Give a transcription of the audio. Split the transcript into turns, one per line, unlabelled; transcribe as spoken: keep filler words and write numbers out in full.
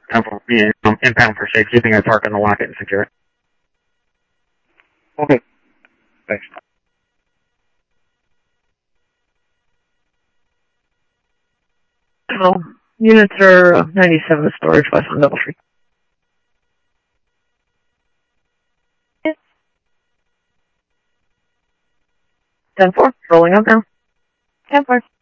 ten four, yeah, um, impound for six. You think I park in the lock it and secure it?
Okay. Thanks.
Oh, units are uh, ninety-seven storage west on Double Street. ten four, rolling up now. ten four.